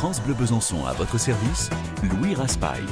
France Bleu Besançon à votre service, Louis Raspail.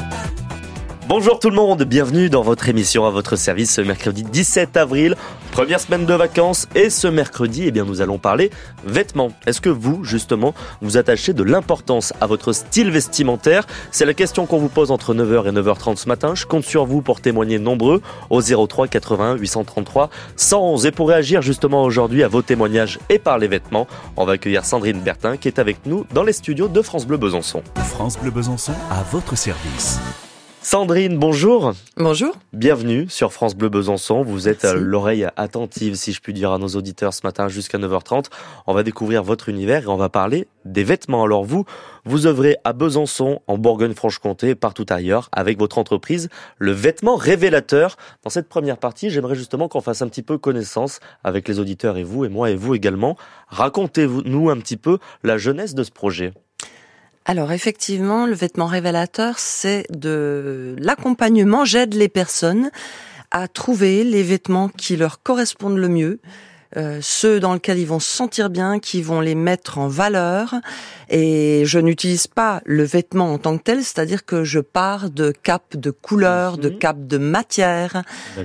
Bonjour tout le monde, bienvenue dans votre émission à votre service ce mercredi 17 avril, première semaine de vacances et ce mercredi, nous allons parler vêtements. Est-ce que vous, justement, vous attachez de l'importance à votre style vestimentaire? C'est la question qu'on vous pose entre 9h et 9h30 ce matin. Je compte sur vous pour témoigner nombreux au 03 81 833 111. Et pour réagir justement aujourd'hui à vos témoignages et par les vêtements, on va accueillir Sandrine Bertin qui est avec nous dans les studios de France Bleu Besançon. France Bleu Besançon à votre service. Sandrine, bonjour. Bonjour. Bienvenue sur France Bleu Besançon. Vous êtes Merci. l'oreille attentive, si je puis dire, à nos auditeurs ce matin jusqu'à 9h30. On va découvrir votre univers et on va parler des vêtements. Alors vous œuvrez à Besançon, en Bourgogne-Franche-Comté et partout ailleurs avec votre entreprise, le vêtement révélateur. Dans cette première partie, j'aimerais justement qu'on fasse un petit peu connaissance avec les auditeurs et moi et vous également. Racontez-nous un petit peu la jeunesse de ce projet. Alors effectivement, le vêtement révélateur, c'est de l'accompagnement. J'aide les personnes à trouver les vêtements qui leur correspondent le mieux, ceux dans lesquels ils vont se sentir bien, qui vont les mettre en valeur. Et je n'utilise pas le vêtement en tant que tel, c'est-à-dire que je pars de capes de couleurs, de capes de matière.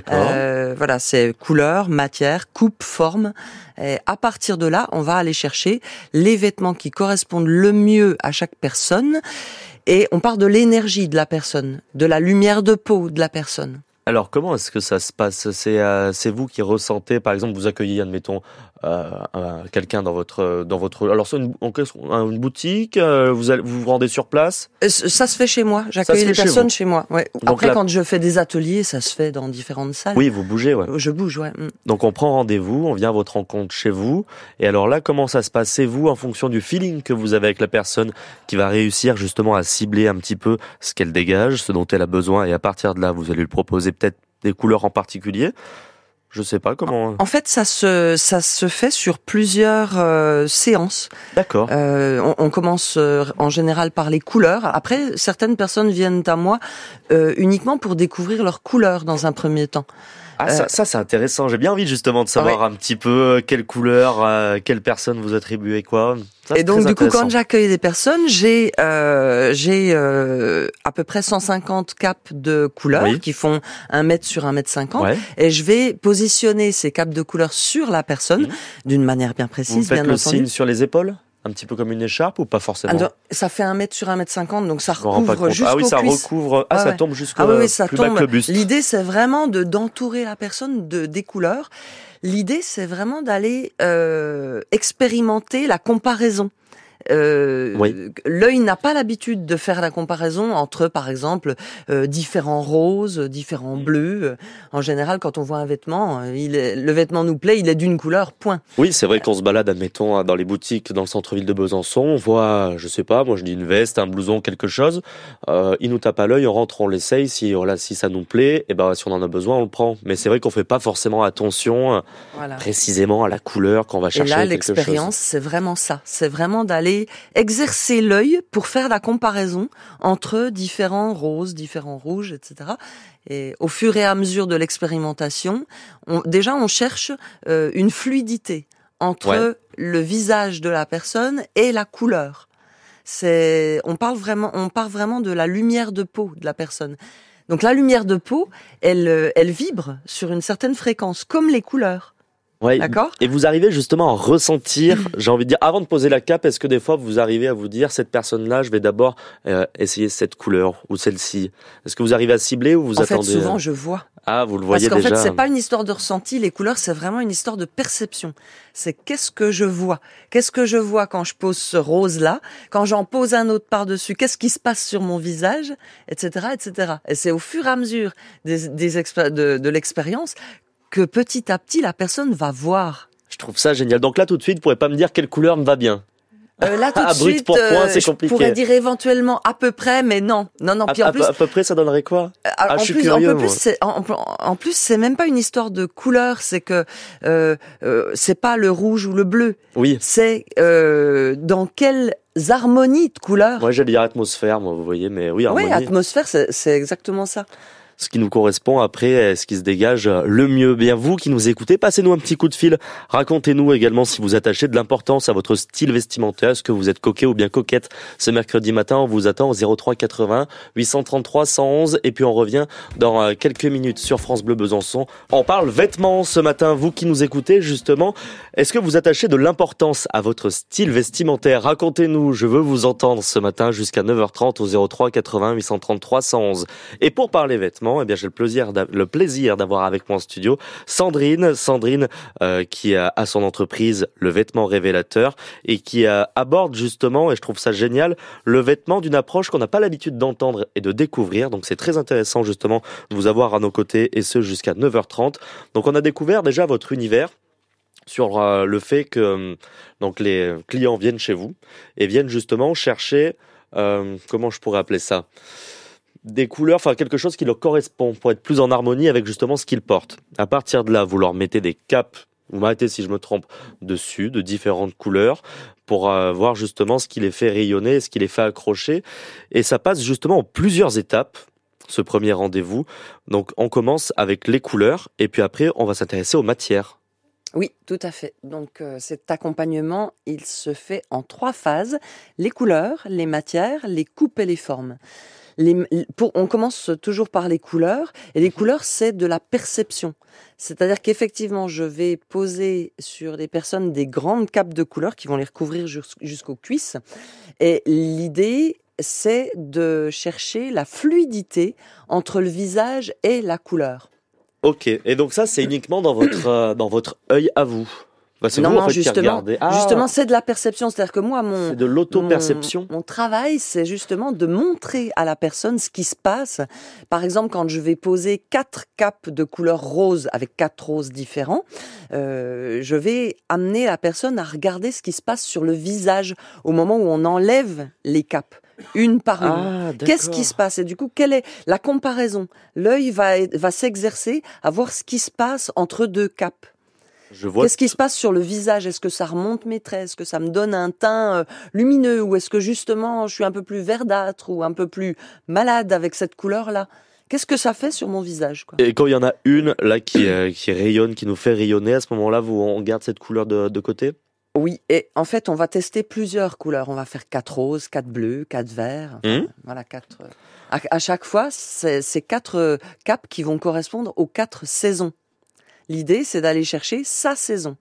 Voilà, c'est couleur, matière, coupe, forme. Et à partir de là, on va aller chercher les vêtements qui correspondent le mieux à chaque personne. Et on part de l'énergie de la personne, de la lumière de peau de la personne. Alors, comment est-ce que ça se passe? C'est vous qui ressentez, par exemple, vous accueillez, admettons, quelqu'un dans votre. Alors, c'est une boutique. Vous rendez sur place? Ça se fait chez moi. J'accueille les personnes chez moi. Ouais. Après, quand je fais des ateliers, ça se fait dans différentes salles. Oui, vous bougez, ouais. Je bouge, ouais. Donc, on prend rendez-vous, on vient à votre rencontre chez vous. Et alors là, comment ça se passe? C'est vous, en fonction du feeling que vous avez avec la personne, qui va réussir justement à cibler un petit peu ce qu'elle dégage, ce dont elle a besoin. Et à partir de là, vous allez lui proposer peut-être des couleurs en particulier. Je sais pas comment. En fait, ça se fait sur plusieurs séances. D'accord. On commence en général par les couleurs. Après, certaines personnes viennent à moi uniquement pour découvrir leurs couleurs dans un premier temps. Ah, ça c'est intéressant. J'ai bien envie justement de savoir un petit peu quelle couleur, quelle personne vous attribuez quoi. Ça, et donc du coup, quand j'accueille des personnes, j'ai à peu près 150 capes de couleurs qui font 1 mètre sur 1 mètre 50. Ouais. Et je vais positionner ces capes de couleurs sur la personne d'une manière bien précise. Vous faites bien le entendu. signe sur les épaules? Un petit peu comme une écharpe ou pas forcément? Alors, ça fait 1 mètre sur 1 mètre 50, donc ça recouvre jusqu'aux cuisses. Ah oui, ça recouvre. Ah, ça tombe jusqu'au plus bas que le buste. L'idée, c'est vraiment d'entourer la personne des couleurs. L'idée, c'est vraiment d'aller expérimenter la comparaison. L'œil n'a pas l'habitude de faire la comparaison entre, par exemple, différents roses, différents bleus. En général, quand on voit un vêtement, le vêtement nous plaît, il est d'une couleur, point. Oui, c'est vrai qu'on se balade, admettons, dans les boutiques dans le centre-ville de Besançon, on voit, je sais pas, moi je dis une veste, un blouson, quelque chose. Il nous tape à l'œil, on rentre, on l'essaye. Si ça nous plaît, si on en a besoin, on le prend. Mais c'est vrai qu'on fait pas forcément attention précisément à la couleur qu'on va chercher. Et là, quelque chose. l'expérience, c'est vraiment ça. C'est vraiment d'aller exercer l'œil pour faire la comparaison entre différents roses, différents rouges, etc. Et au fur et à mesure de l'expérimentation, on cherche une fluidité entre le visage de la personne et la couleur. On part vraiment de la lumière de peau de la personne. Donc la lumière de peau, elle vibre sur une certaine fréquence, comme les couleurs. Ouais. D'accord. Et vous arrivez justement à ressentir, j'ai envie de dire, avant de poser la cape, est-ce que des fois vous arrivez à vous dire, cette personne-là, je vais d'abord essayer cette couleur ou celle-ci? Est-ce que vous arrivez à cibler ou vous attendez? En fait, souvent, je vois. Ah, vous le voyez déjà. Parce qu'en fait, c'est pas une histoire de ressenti. Les couleurs, c'est vraiment une histoire de perception. C'est qu'est-ce que je vois? Qu'est-ce que je vois quand je pose ce rose-là? Quand j'en pose un autre par-dessus, qu'est-ce qui se passe sur mon visage? Etc., etc. Et c'est au fur et à mesure de l'expérience que petit à petit, la personne va voir. Je trouve ça génial. Donc là, tout de suite, vous pourrez pas me dire quelle couleur me va bien. Là, tout de suite, c'est compliqué. Je pourrais dire éventuellement à peu près, mais non. Puis en plus, à peu près, ça donnerait quoi? Je suis curieux. En plus, c'est même pas une histoire de couleur. C'est que c'est pas le rouge ou le bleu. Oui. C'est dans quelles harmonies de couleurs. Moi, j'allais dire atmosphère, moi, vous voyez, mais oui, harmonie. Oui, atmosphère, c'est exactement ça. ce qui nous correspond après, ce qui se dégage le mieux. Bien, vous qui nous écoutez, passez-nous un petit coup de fil. Racontez-nous également si vous attachez de l'importance à votre style vestimentaire. Est-ce que vous êtes coquet ou bien coquette ce mercredi matin? On vous attend au 03 80 833 111. Et puis on revient dans quelques minutes sur France Bleu Besançon. On parle vêtements ce matin. Vous qui nous écoutez, justement, est-ce que vous attachez de l'importance à votre style vestimentaire? Racontez-nous, je veux vous entendre ce matin jusqu'à 9h30 au 03 80 833 111. Et pour parler vêtements, eh bien j'ai le plaisir d'avoir avec moi en studio Sandrine qui a son entreprise Le Vêtement Révélateur et qui aborde justement, et je trouve ça génial, le vêtement d'une approche qu'on n'a pas l'habitude d'entendre et de découvrir. Donc c'est très intéressant justement de vous avoir à nos côtés et ce jusqu'à 9h30. Donc on a découvert déjà votre univers sur le fait que donc les clients viennent chez vous et viennent justement chercher, comment je pourrais appeler ça, des couleurs, enfin quelque chose qui leur correspond pour être plus en harmonie avec justement ce qu'ils portent. À partir de là, vous leur mettez des capes, vous m'arrêtez si je me trompe, dessus, de différentes couleurs, pour voir justement ce qui les fait rayonner, ce qui les fait accrocher. Et ça passe justement en plusieurs étapes, ce premier rendez-vous. Donc on commence avec les couleurs, et puis après on va s'intéresser aux matières. Oui, tout à fait. Donc cet accompagnement, il se fait en 3 phases. Les couleurs, les matières, les coupes et les formes. On commence toujours par les couleurs, et les couleurs, c'est de la perception. C'est-à-dire qu'effectivement, je vais poser sur les personnes des grandes capes de couleurs qui vont les recouvrir jusqu'aux cuisses. Et l'idée, c'est de chercher la fluidité entre le visage et la couleur. Ok, et donc ça, c'est uniquement dans votre œil à vous. C'est non, vous, en fait, justement, qui regardez. justement, c'est de la perception. C'est-à-dire que moi, c'est de l'auto-perception. Mon travail, c'est justement de montrer à la personne ce qui se passe. Par exemple, quand je vais poser 4 capes de couleur rose avec 4 roses différents, je vais amener la personne à regarder ce qui se passe sur le visage au moment où on enlève les capes. Une par une. Qu'est-ce qui se passe? Et du coup, quelle est la comparaison? L'œil va s'exercer à voir ce qui se passe entre 2 capes. Qu'est-ce qui se passe sur le visage? Est-ce que ça remonte mes traits? Est-ce que ça me donne un teint lumineux? Ou est-ce que justement je suis un peu plus verdâtre ou un peu plus malade avec cette couleur-là? Qu'est-ce que ça fait sur mon visage, quoi? Et quand il y en a une là qui rayonne, qui nous fait rayonner, à ce moment-là, on garde cette couleur de côté? Oui, et en fait, on va tester plusieurs couleurs. On va faire 4 roses, 4 bleus, 4 verts. Enfin, voilà, 4. À chaque fois, c'est 4 capes qui vont correspondre aux 4 saisons. L'idée, c'est d'aller chercher sa saison.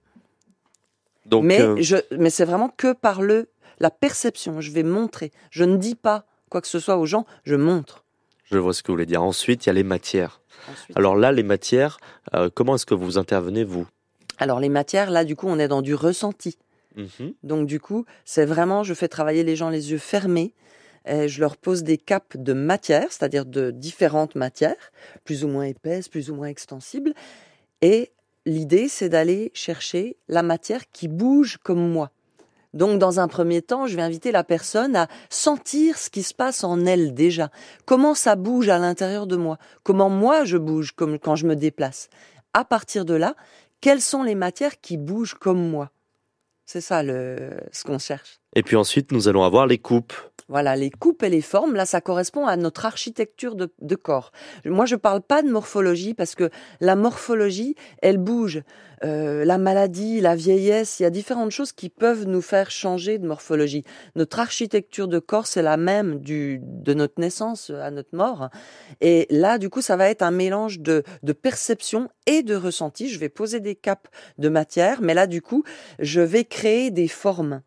Donc, mais c'est vraiment que par la perception. Je vais montrer. Je ne dis pas quoi que ce soit aux gens, je montre. Je vois ce que vous voulez dire. Ensuite, il y a les matières. Alors là, les matières, comment est-ce que vous intervenez, vous? Alors les matières, là, du coup, on est dans du ressenti. Donc du coup, c'est vraiment, je fais travailler les gens les yeux fermés. Et je leur pose des capes de matière, c'est-à-dire de différentes matières, plus ou moins épaisses, plus ou moins extensibles. Et l'idée, c'est d'aller chercher la matière qui bouge comme moi. Donc, dans un premier temps, je vais inviter la personne à sentir ce qui se passe en elle déjà. Comment ça bouge à l'intérieur de moi? Comment moi je bouge comme quand je me déplace? À partir de là, quelles sont les matières qui bougent comme moi? C'est ça ce qu'on cherche. Et puis ensuite, nous allons avoir les coupes. Voilà, les coupes et les formes, là, ça correspond à notre architecture de corps. Moi, je parle pas de morphologie parce que la morphologie, elle bouge. La maladie, la vieillesse, il y a différentes choses qui peuvent nous faire changer de morphologie. Notre architecture de corps, c'est la même de notre naissance à notre mort. Et là, du coup, ça va être un mélange de perception et de ressenti. Je vais poser des capes de matière, mais là, du coup, je vais créer des formes.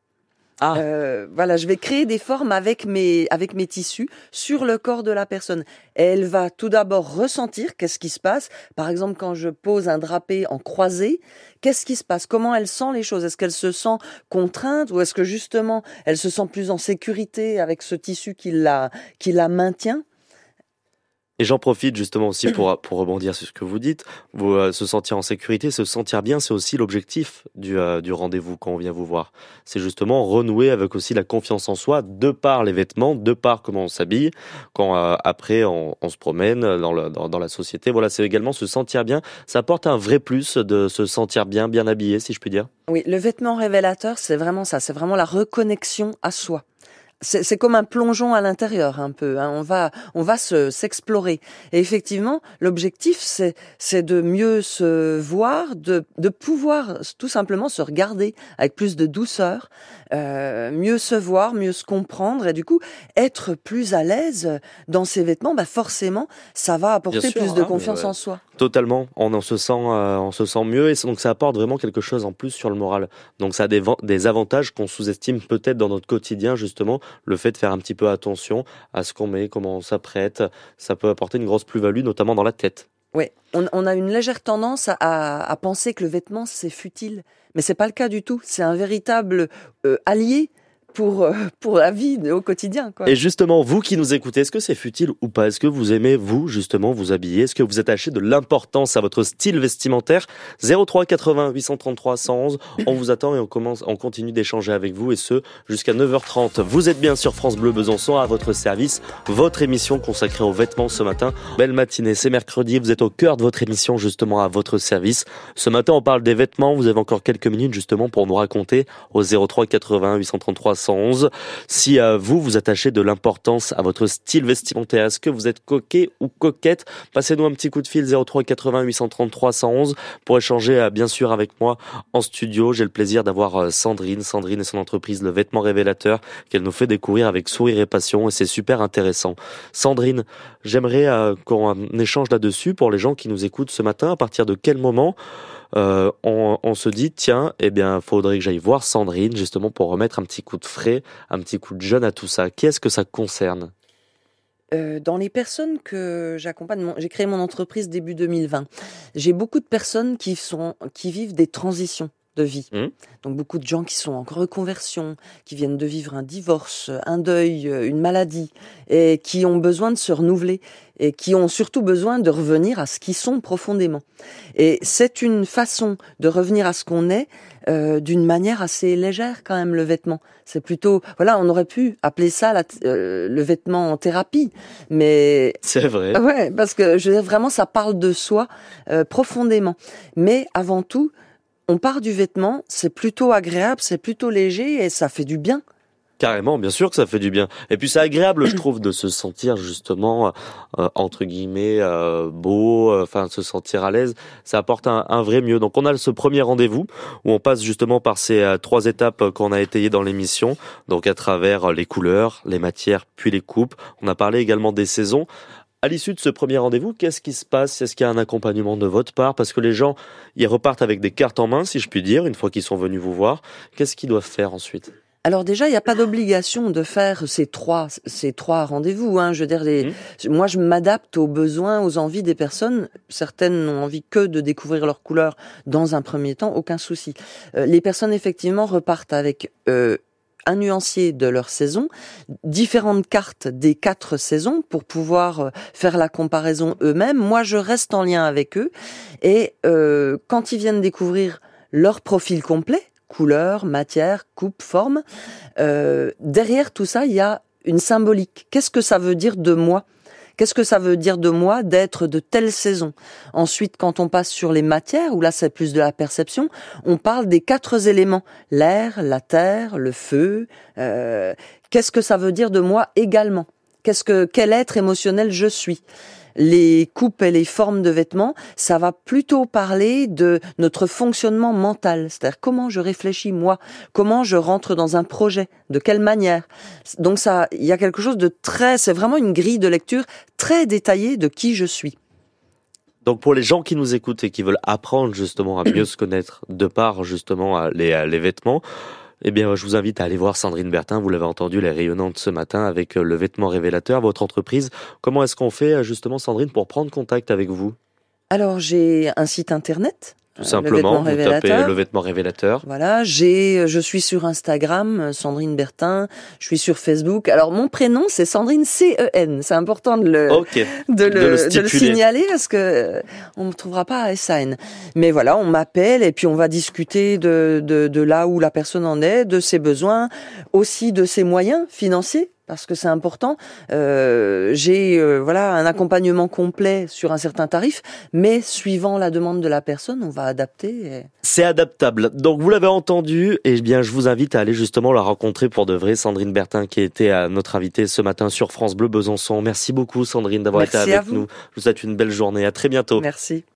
Voilà, je vais créer des formes avec mes tissus sur le corps de la personne. Et elle va tout d'abord ressentir qu'est-ce qui se passe. Par exemple, quand je pose un drapé en croisée, qu'est-ce qui se passe? Comment elle sent les choses? Est-ce qu'elle se sent contrainte ou est-ce que justement elle se sent plus en sécurité avec ce tissu qui la maintient? Et j'en profite justement aussi pour rebondir sur ce que vous dites. Se sentir en sécurité, se sentir bien, c'est aussi l'objectif du rendez-vous quand on vient vous voir. C'est justement renouer avec aussi la confiance en soi, de par les vêtements, de par comment on s'habille, quand après on se promène dans la société. Voilà, c'est également se sentir bien. Ça apporte un vrai plus de se sentir bien habillé, si je puis dire. Oui, le vêtement révélateur, c'est vraiment ça. C'est vraiment la reconnexion à soi. c'est comme un plongeon à l'intérieur un peu. Hein. On va s'explorer. Et effectivement, l'objectif c'est de mieux se voir, de pouvoir tout simplement se regarder avec plus de douceur, mieux se voir, mieux se comprendre et du coup être plus à l'aise dans ses vêtements. Bah forcément, ça va apporter plus de confiance en soi. Totalement, on se sent mieux et donc ça apporte vraiment quelque chose en plus sur le moral. Donc ça a des avantages qu'on sous-estime peut-être dans notre quotidien justement, le fait de faire un petit peu attention à ce qu'on met, comment on s'apprête, ça peut apporter une grosse plus-value notamment dans la tête. Oui, on a une légère tendance à penser que le vêtement c'est futile, mais c'est pas le cas du tout, c'est un véritable allié pour la vie au quotidien, quoi. Et justement, vous qui nous écoutez, est-ce que c'est futile ou pas? Est-ce que vous aimez, vous, justement, vous habiller? Est-ce que vous attachez de l'importance à votre style vestimentaire? 03 80 833 111. On vous attend et on continue d'échanger avec vous et ce, jusqu'à 9h30. Vous êtes bien sur France Bleu Besançon, à votre service, votre émission consacrée aux vêtements ce matin. Belle matinée, c'est mercredi, vous êtes au cœur de votre émission, justement, à votre service. Ce matin, on parle des vêtements. Vous avez encore quelques minutes, justement, pour nous raconter au 03 80 833 111. Si vous attachez de l'importance à votre style vestimentaire, est-ce que vous êtes coquet ou coquette? Passez-nous un petit coup de fil 03 80 833 111 pour échanger bien sûr avec moi en studio. J'ai le plaisir d'avoir Sandrine et son entreprise Le Vêtement Révélateur qu'elle nous fait découvrir avec sourire et passion et c'est super intéressant. Sandrine, j'aimerais qu'on échange là-dessus pour les gens qui nous écoutent ce matin. À partir de quel moment on se dit tiens, eh bien, faudrait que j'aille voir Sandrine justement pour remettre un petit coup de frais, un petit coup de jeune à tout ça. Qu'est-ce que ça concerne? Dans les personnes que j'accompagne, j'ai créé mon entreprise début 2020. J'ai beaucoup de personnes qui vivent des transitions de vie. Donc beaucoup de gens qui sont en reconversion, qui viennent de vivre un divorce, un deuil, une maladie, et qui ont besoin de se renouveler, et qui ont surtout besoin de revenir à ce qu'ils sont profondément. Et c'est une façon de revenir à ce qu'on est, d'une manière assez légère quand même, le vêtement. C'est plutôt, voilà, on aurait pu appeler ça le vêtement en thérapie, mais... C'est vrai. Ouais, parce que je veux dire, vraiment, ça parle de soi profondément. Mais avant tout, on part du vêtement, c'est plutôt agréable, c'est plutôt léger et ça fait du bien. Carrément, bien sûr que ça fait du bien. Et puis c'est agréable, je trouve, de se sentir justement, entre guillemets, beau, enfin se sentir à l'aise. Ça apporte un vrai mieux. Donc on a ce premier rendez-vous où on passe justement par ces 3 étapes qu'on a étayées dans l'émission. Donc à travers les couleurs, les matières, puis les coupes. On a parlé également des saisons. À l'issue de ce premier rendez-vous, qu'est-ce qui se passe? Est-ce qu'il y a un accompagnement de votre part? Parce que les gens, ils repartent avec des cartes en main, si je puis dire, une fois qu'ils sont venus vous voir. Qu'est-ce qu'ils doivent faire ensuite? Alors déjà, il n'y a pas d'obligation de faire ces trois rendez-vous. Hein. Je veux dire, moi, je m'adapte aux besoins, aux envies des personnes. Certaines n'ont envie que de découvrir leurs couleurs dans un premier temps, aucun souci. Les personnes, effectivement, repartent avec... un nuancier de leur saison, différentes cartes des 4 saisons pour pouvoir faire la comparaison eux-mêmes. Moi, je reste en lien avec eux et quand ils viennent découvrir leur profil complet, couleur, matière, coupe, forme, derrière tout ça, il y a une symbolique. Qu'est-ce que ça veut dire de moi ? Qu'est-ce que ça veut dire de moi d'être de telle saison? Ensuite, quand on passe sur les matières, où là c'est plus de la perception, on parle des 4 éléments. L'air, la terre, le feu. Qu'est-ce que ça veut dire de moi également? Quel être émotionnel je suis? Les coupes et les formes de vêtements, ça va plutôt parler de notre fonctionnement mental, c'est-à-dire comment je réfléchis moi, comment je rentre dans un projet, de quelle manière. Donc ça, il y a quelque chose de c'est vraiment une grille de lecture très détaillée de qui je suis. Donc pour les gens qui nous écoutent et qui veulent apprendre justement à mieux se connaître de par justement les vêtements, eh bien, je vous invite à aller voir Sandrine Bertin. Vous l'avez entendu, elle est rayonnante ce matin avec Le Vêtement Révélateur, votre entreprise. Comment est-ce qu'on fait, justement, Sandrine, pour prendre contact avec vous? Alors, j'ai un site internet. Tout simplement, vous tapez Le Vêtement Révélateur. Voilà, je suis sur Instagram, Sandrine Bertin. Je suis sur Facebook. Alors, mon prénom, c'est Sandrine CEN. C'est important de le signaler parce que on ne trouvera pas à SAN. Mais voilà, on m'appelle et puis on va discuter de là où la personne en est, de ses besoins, aussi de ses moyens financiers. parce que c'est important. J'ai un accompagnement complet sur un certain tarif, mais suivant la demande de la personne, on va adapter. C'est adaptable. Donc vous l'avez entendu, et bien je vous invite à aller justement la rencontrer pour de vrai, Sandrine Bertin, qui était à notre invitée ce matin sur France Bleu Besançon. Merci beaucoup Sandrine d'avoir été avec nous. Je vous souhaite une belle journée. À très bientôt. Merci.